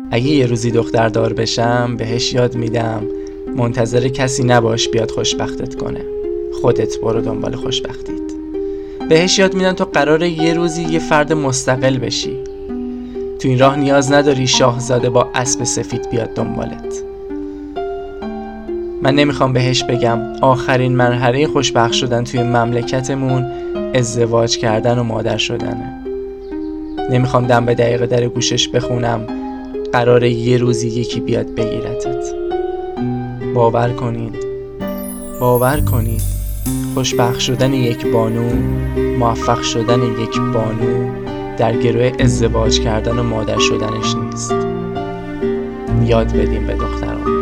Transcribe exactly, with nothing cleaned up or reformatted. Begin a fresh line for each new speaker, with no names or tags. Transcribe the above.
اگه یه روزی دختردار بشم بهش یاد میدم منتظر کسی نباش بیاد خوشبختت کنه، خودت برو دنبال خوشبختیت. بهش یاد میدم تو قراره یه روزی یه فرد مستقل بشی، تو این راه نیاز نداری شاهزاده با اسب سفید بیاد دنبالت. من نمیخوام بهش بگم آخرین مرحله خوشبخت شدن توی مملکتمون ازدواج کردن و مادر شدنه. نمیخوام دم به دقیقه در گوشش بخونم قراره یه روزی یکی بیاد بگیرتت. باور کنید باور کنید خوشبخت شدن یک بانو، موفق شدن یک بانو در گروه ازدواج کردن و مادر شدنش نیست. یاد بدیم به دختران.